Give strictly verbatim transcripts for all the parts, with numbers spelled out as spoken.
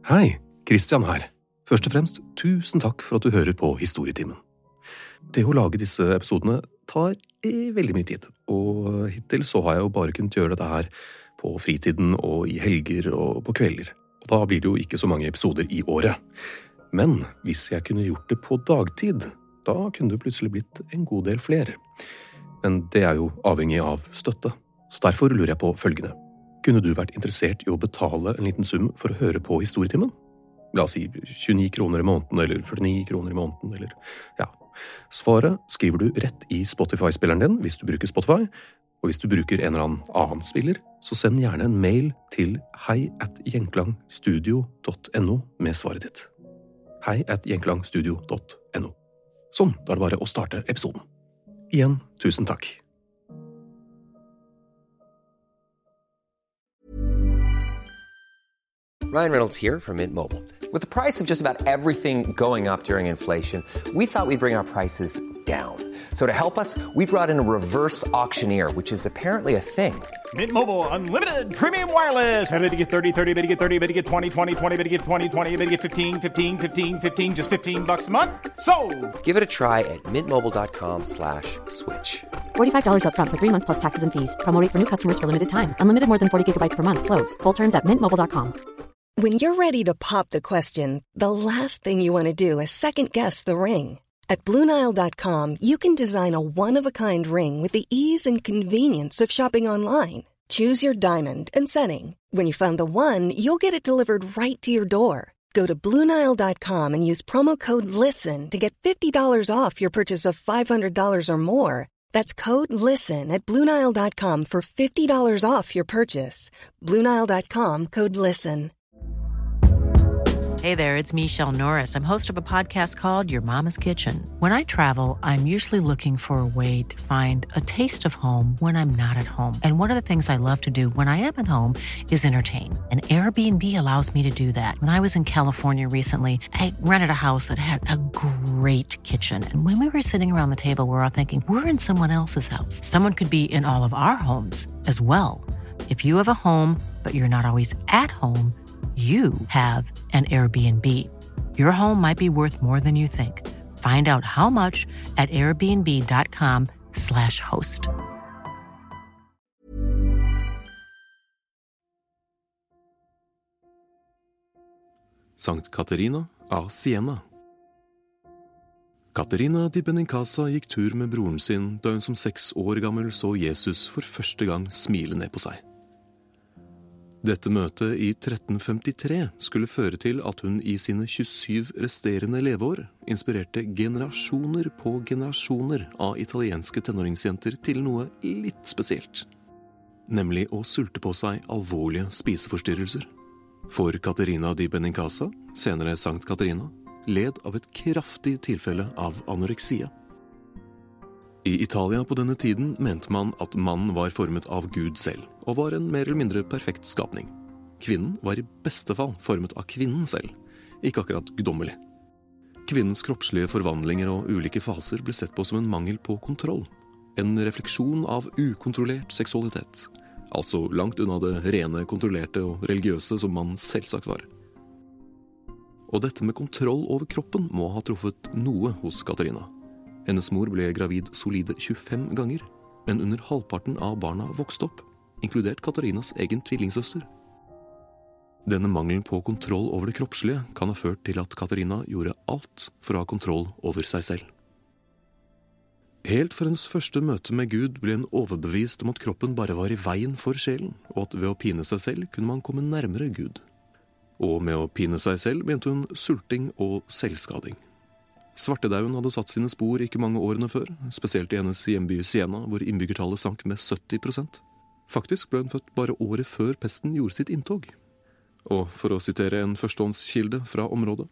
Hei, Christian her. Først og fremst, tusen takk for at du hører på Historietimen. Det å lage disse episodene tar eh, veldig mye tid, og hittil så har jeg jo bare kunnet gjøre dette her på fritiden og i helger og på kvelder. Og da blir det jo ikke så mange episoder i året. Men hvis jeg kunne gjort det på dagtid, da kunne det plutselig blitt en god del flere. Men det er jo avhengig av støtte, så derfor lurer jeg på følgende. Kunne du vært interessert i å betale en liten sum for å høre på Historietimen? La oss si tjueni kroner i måneden, eller førtini kroner i måneden, eller ja. Svaret skriver du rett i Spotify-spilleren din, hvis du bruker Spotify, og hvis du bruker en eller annen annen spiller, så send gjerne en mail til hei at gjenklangstudio punktum no med svaret ditt. hei at gjenklangstudio punktum no. Sånn, da er det bare å starte episoden. Igjen, tusen takk. Ryan Reynolds here from Mint Mobile. With the price of just about everything going up during inflation, we thought we'd bring our prices down. So to help us, we brought in a reverse auctioneer, which is apparently a thing. Mint Mobile Unlimited Premium Wireless. How to get thirty, thirty, how to get thirty, how to get twenty, twenty, twenty, how to get twenty, twenty, how to get fifteen, fifteen, fifteen, fifteen, just fifteen bucks a month? Sold! Give it a try at mintmobile.com slash switch. forty-five dollars up front for three months plus taxes and fees. Promo rate for new customers for limited time. Unlimited more than forty gigabytes per month. Slows full terms at mint mobile dot com. When you're ready to pop the question, the last thing you want to do is second-guess the ring. At Blue Nile dot com, you can design a one-of-a-kind ring with the ease and convenience of shopping online. Choose your diamond and setting. When you find the one, you'll get it delivered right to your door. Go to Blue Nile dot com and use promo code LISTEN to get fifty dollars off your purchase of five hundred dollars or more. That's code LISTEN at Blue Nile dot com for fifty dollars off your purchase. Blue Nile dot com, code LISTEN. Hey there, it's Michelle Norris. I'm host of a podcast called Your Mama's Kitchen. When I travel, I'm usually looking for a way to find a taste of home when I'm not at home. And one of the things I love to do when I am at home is entertain. And Airbnb allows me to do that. When I was in California recently, I rented a house that had a great kitchen. And when we were sitting around the table, we were all thinking, we're in someone else's house. Someone could be in all of our homes as well. If you have a home, but you're not always at home, you have an Airbnb. Your home might be worth more than you think. Find out how much at airbnb.com slash host. Sankt Katarina av Siena. Katarina di Benincasa gikk tur med broren sin da hun som seks år gammel så Jesus for første gang smile ned på seg. Dette møtet i tretten femtitre skulle føre til at hun i sine tjuesyv resterende leveår inspirerte generasjoner på generasjoner av italienske tenåringsjenter til noe litt spesielt, nemlig å sulte på seg alvorlige spiseforstyrrelser. For Katarina di Benincasa, senere Sankt Katarina, led av et kraftig tilfelle av anoreksia. I Italia på denne tiden mente man at mannen var formet av Gud selv, og var en mer eller mindre perfekt skapning. Kvinnen var i beste fall formet av kvinnen selv, ikke akkurat guddommelig. Kvinnens kroppslige forvandlinger og ulike faser ble sett på som en mangel på kontroll, en refleksjon av ukontrollert seksualitet, altså langt unna det rene, kontrollerte og religiøse som man selvsagt var. Og dette med kontroll over kroppen må ha truffet noe hos Katarina. Hennes mor ble gravid solide tjuefem ganger, men under halvparten av barna vokste opp, inkludert Katarinas egen tvillingsøster. Denne mangelen på kontroll over det kroppslige kan ha ført til at Katarina gjorde alt for å ha kontroll over seg selv. Helt fra hennes første møte med Gud ble hun overbevist om at kroppen bare var i veien for sjelen, og at ved å pine seg selv kunne man komme nærmere Gud. Og med å pine seg selv begynte hun sulting og selvskading. Svartedauden hadde satt sine spor ikke mange årene før, spesielt i hennes hjemby Siena, hvor innbyggertallet sank med sytti prosent. Faktisk ble hun født bare året før pesten gjorde sitt inntog. Og for å sitere en førstehåndskilde fra området: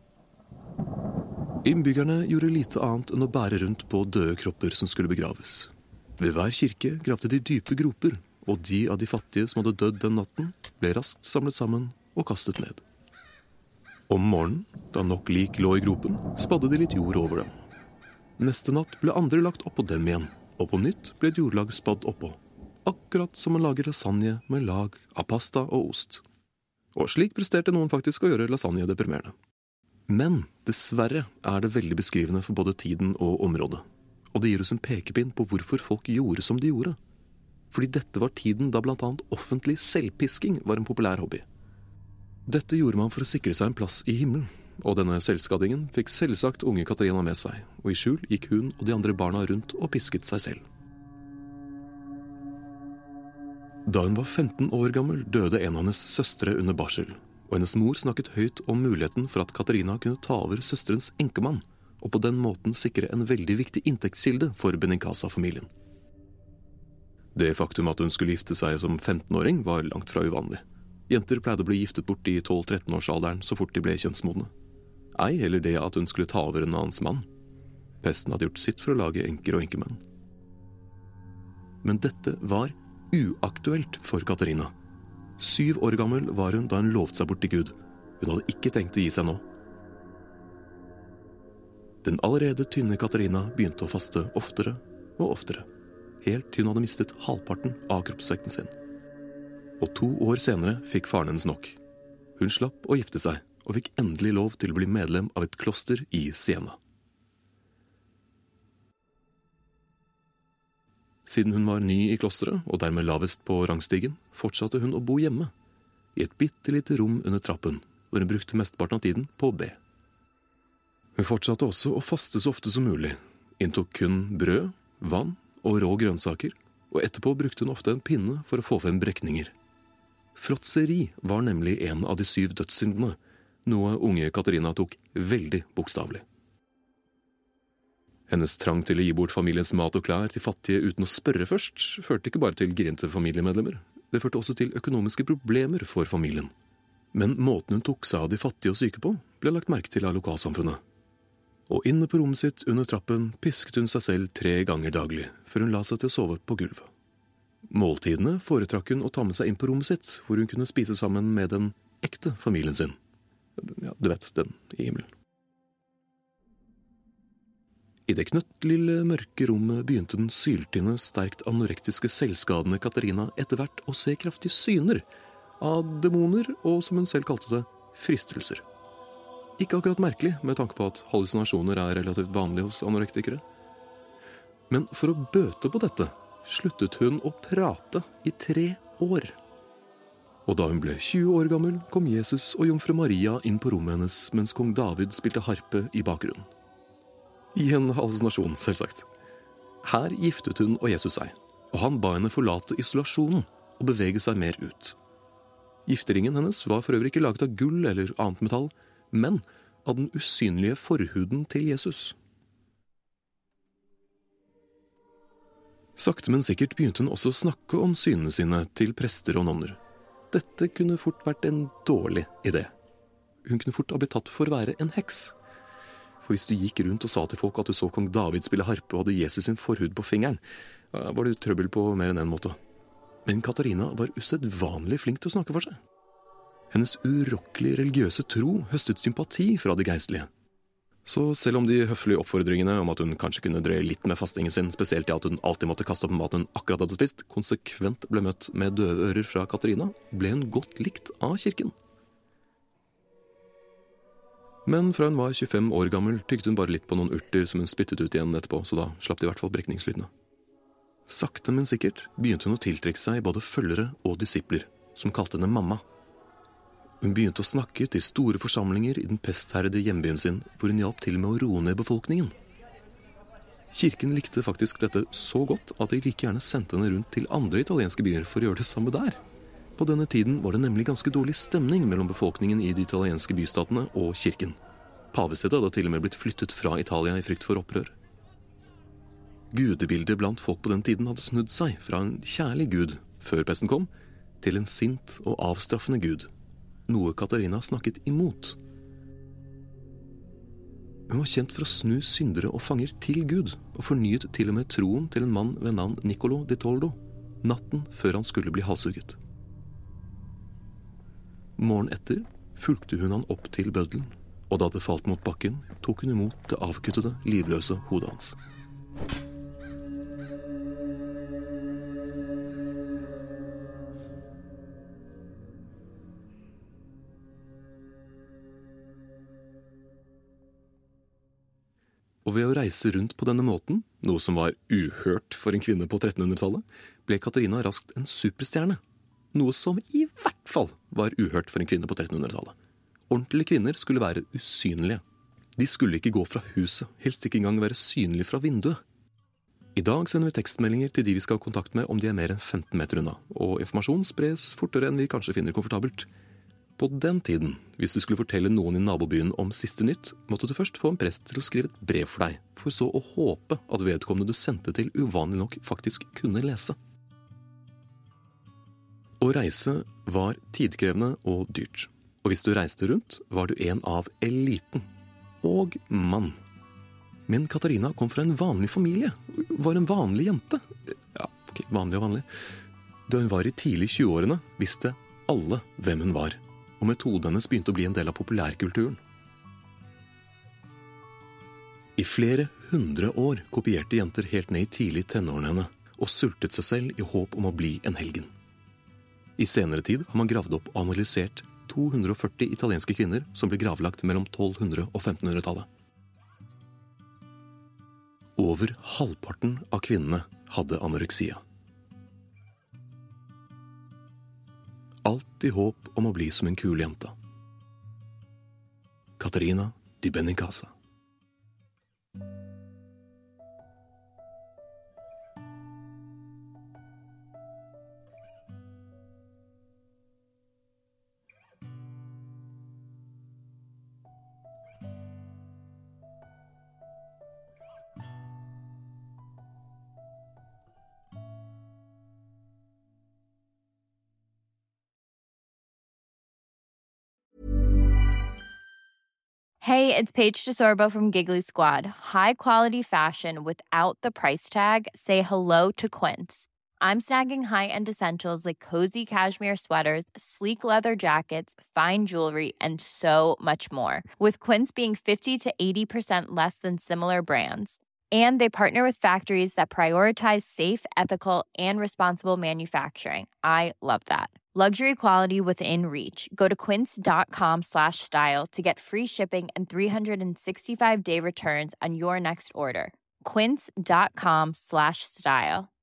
innbyggerne gjorde lite annet enn å bære rundt på døde kropper som skulle begraves. Ved hver kirke gravde de dype groper, og de av de fattige som hadde dødd den natten, ble raskt samlet sammen og kastet ned. Om morgenen, da nok lik lå i gropen, spadde de litt jord over dem. Neste natt ble andre lagt oppå dem igjen, og på nytt ble et jordlag spadd oppå, akkurat som man lager lasagne med lag av pasta og ost. Og slik presterte noen faktisk å gjøre lasagne deprimerende. Men dessverre er det veldig beskrivende for både tiden og området. Og det gir oss en pekepinn på hvorfor folk gjorde som de gjorde. Fordi dette var tiden da blant annet offentlig selvpisking var en populær hobby. Dette gjorde man for å sikre seg en plass i himmelen, og denne selvskadingen fikk selvsagt unge Katarina med seg, og i skjul gikk hun og de andre barna rundt og pisket seg selv. Da hun var femten år gammel, døde en av hennes søstre under barsel, og hennes mor snakket høyt om muligheten for at Katarina kunne ta over søsterens enkemann, og på den måten sikre en veldig viktig inntektskilde for Benincasa-familien. Det faktum at hun skulle gifte seg som femtenåring var langt fra uvanlig. Jenter pleide å bli giftet bort i tolv-tretten-årsalderen så fort de ble kjønnsmodne. Ei heller det at hun skulle ta over en annens mann. Pesten hadde gjort sitt for å lage enker og enkemenn. Men dette var uaktuelt for Katarina. Syv år gammel var hun da hun lovte seg bort til Gud. Hun hadde ikke tenkt å gi seg nå. Den allerede tynne Katarina begynte å faste oftere og oftere, helt til hun hadde mistet halvparten av kroppsvekten sin. Og to år senere fikk faren hennes nok. Hun slapp å gifte seg, og fikk endelig lov til å bli medlem av et kloster i Siena. Siden hun var ny i klosteret, og dermed lavest på rangstigen, fortsatte hun å bo hjemme, i et bittelite rom under trappen, hvor hun brukte mesteparten av tiden på å be. Hun fortsatte også å faste så ofte som mulig, inntok kun brød, vann og rå grønnsaker, og etterpå brukte hun ofte en pinne for å få frem brekninger. Fråtseri var nemlig en av de syv dødssyndene, noe unge Katarina tok veldig bokstavelig. Hennes trang til å gi bort familiens mat og klær til fattige uten å spørre først, førte ikke bare til grinte familiemedlemmer, det førte også til økonomiske problemer for familien. Men måten hun tok seg av de fattige og syke på, ble lagt merke til av lokalsamfunnet. Og inne på rommet sitt under trappen pisket hun seg selv tre ganger daglig, før hun la seg til å sove på gulvet. Måltidene foretrakk hun å ta med seg inn på rommet sitt, hvor hun kunne spise sammen med den ekte familien sin. Ja, du vet, den i himmelen. I det knøttlille mørke rommet begynte den syltynne, sterkt anorektiske selvskadende Katarina etter hvert å se kraftige syner av demoner og, som hun selv kalte det, fristelser. Ikke akkurat merkelig, med tanke på at hallusinasjoner er relativt vanlige hos anorektikere. Men for å bøte på dette, sluttet hun å prate i tre år. Og da hun ble tjue år gammel, kom Jesus og jomfru Maria inn på rommet hennes, mens kong David spilte harpe i bakgrunnen. I en hallusinasjon, selvsagt. Her giftet hun og Jesus seg, og han ba henne forlate isolasjonen og bevege seg mer ut. Gifteringen hennes var for øvrig ikke laget av gull eller annet metall, men av den usynlige forhuden til Jesus. Sakte, men sikkert begynte hun også å snakke om synene sine til prester og nonner. Dette kunne fort vært en dårlig idé. Hun kunne fort ha blitt tatt for å være en heks. For hvis du gikk rundt og sa til folk at du så kong David spille harpe og hadde Jesus sin forhud på fingeren, var det trøbbel på mer enn en måte. Men Katarina var usedvanlig flink til å snakke for seg. Hennes urokkelige religiøse tro høstet sympati fra de geistlige. Så selv om de høflige oppfordringene om at hun kanskje kunne drøye litt med fastingen sin, spesielt i at hun alltid måtte kaste opp maten hun akkurat hadde spist, konsekvent ble møtt med døve ører fra Katarina, ble hun godt likt av kirken. Men fra hun var tjuefem år gammel, tygde hun bare litt på noen urter som hun spyttet ut igjen etterpå, så da slapp de i hvert fall brekningslydene. Sakte, men sikkert begynte hun å tiltrekke seg både følgere og disipler, som kalte henne mamma. Hun begynte å snakke til store forsamlinger i den pestherrede hjembyen sin, hvor hun hjalp til med å roe ned befolkningen. Kirken likte faktisk dette så godt at de like gjerne sendte henne rundt til andre italienske byer for å gjøre det samme der. På denne tiden var det nemlig ganske dårlig stemning mellom befolkningen i de italienske bystatene og kirken. Pavesetet hadde til og med blitt flyttet fra Italia i frykt for opprør. Gudebildet blant folk på den tiden hadde snudd seg fra en kjærlig gud, før pesten kom, til en sint og avstraffende gud. Noe Katarina snakket imot. Hun var kjent for å snu syndere og fanger til Gud, og fornyet til og med troen til en mann ved navn Niccolo di Toldo, natten før han skulle bli halshugget. Morgen etter fulgte hun han opp til bøddelen, og da det falt mot bakken, tok hun imot det avkuttede, livløse hodet hans. Og ved å reise rundt på denne måten, noe som var uhørt for en kvinne på trettenhundretallet, ble Katarina raskt en superstjerne. Noe som i hvert fall var uhørt for en kvinne på trettenhundretallet. Ordentlige kvinner skulle være usynlige. De skulle ikke gå fra huset, helst ikke engang være synlige fra vinduet. I dag sender vi tekstmeldinger til de vi skal ha kontakt med om de er mer enn femten meter unna, og informasjon spres fortere enn vi kanskje finner komfortabelt. På den tiden, hvis du skulle fortelle noen i nabobyen om siste nytt, måtte du først få en prest til å skrive et brev for deg, for så å håpe at vedkommende du sendte til uvanlig nok faktisk kunne lese. Å reise var tidkrevende og dyrt, og hvis du reiste rundt, var du en av eliten. Og mann. Men Katarina kom fra en vanlig familie, var en vanlig jente. Ja, ok, vanlig og vanlig. Da hun var i tidlig tjueårene, visste alle hvem hun var, og metoden hennes begynte å bli en del av populærkulturen. I flere hundre år kopierte jenter helt ned i tidlig tenårene henne, og sultet seg selv i håp om å bli en helgen. I senere tid har man gravd opp og analysert to hundre og førti italienske kvinner som ble gravlagt mellom tolv hundre og femtenhundretallet. Over halvparten av kvinnene hadde anoreksia. Alt i håp om å bli som en kul jente. Caterina di Benincasa. Hey, it's Paige DeSorbo from Giggly Squad. High quality fashion without the price tag. Say hello to Quince. I'm snagging high-end essentials like cozy cashmere sweaters, sleek leather jackets, fine jewelry, and so much more. With Quince being fifty to eighty percent less than similar brands. And they partner with factories that prioritize safe, ethical, and responsible manufacturing. I love that. Luxury quality within reach. Go to quince.com slash style to get free shipping and three sixty-five day returns on your next order. Quince.com slash style.